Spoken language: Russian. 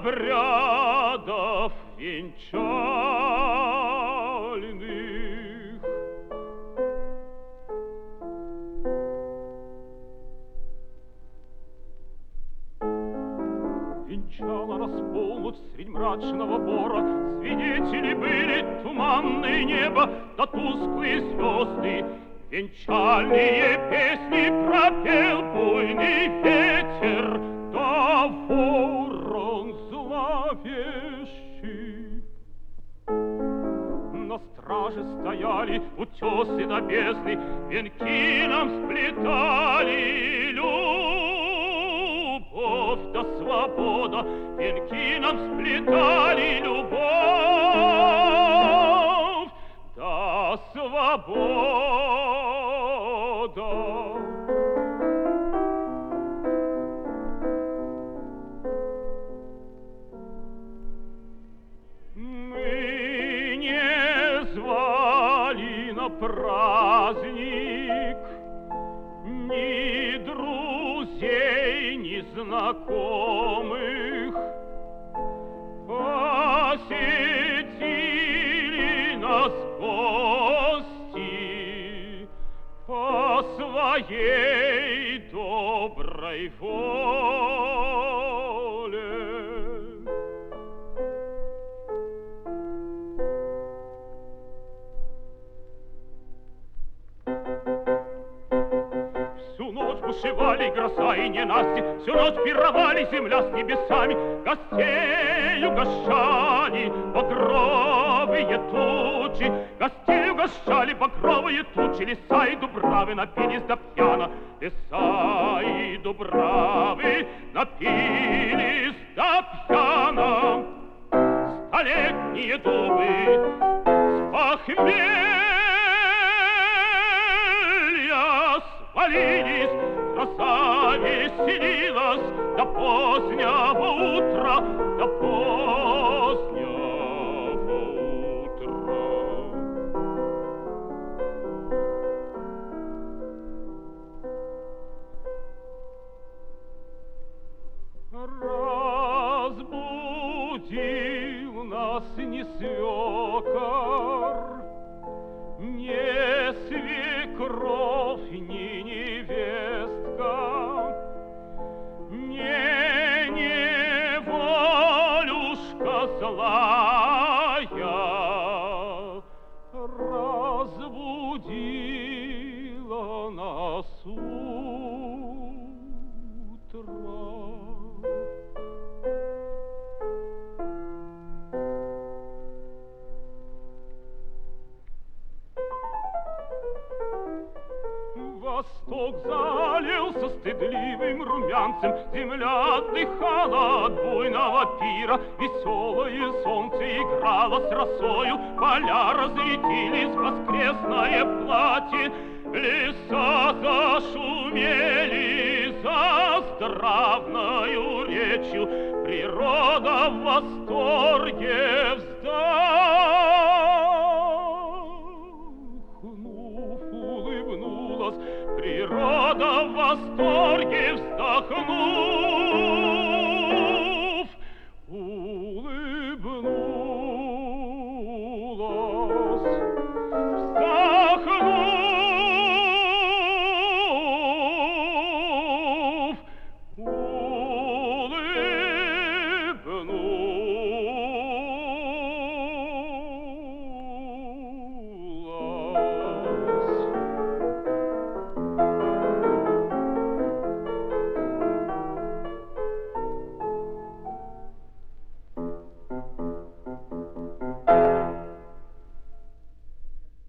обрядов венчальных. Венчала нас полночь средь мрачного бора, свидетели были туманное небо да тусклые звезды. Венчальные песни пропел буйный ветер, да ворон зловещий. На страже стояли утесы до бездны, венки нам сплетали любовь да свобода, венки нам сплетали любовь да свобода. Мы не звали на праздник ни друзей, ни знакомых. Посетили нас гости по своей доброй воле. Всю ночь бушевали гроза и ненасти, всю ночь пировали земля с небесами, гостей угощали багровые тучи, гостей угощали багровые тучи, леса и дубравы напились до пьяна, леса и дубравы напились до пьяна. Столетние дубы с похмелья свалились, краса веселилась до позднего утра, до позднего утра. Разбудил нас не свекор, не свекровь, ни невестка, не неволюшка злая, разбудила нас утро. Восток залился стыдливым румянцем, земля отдыхала от буйного пира, веселое солнце играло с росою, поля разлетелись в воскресное платье, леса зашумели за здравною речью, природа в восторге вздохнув, улыбнулась, природа в восторге вздохнув,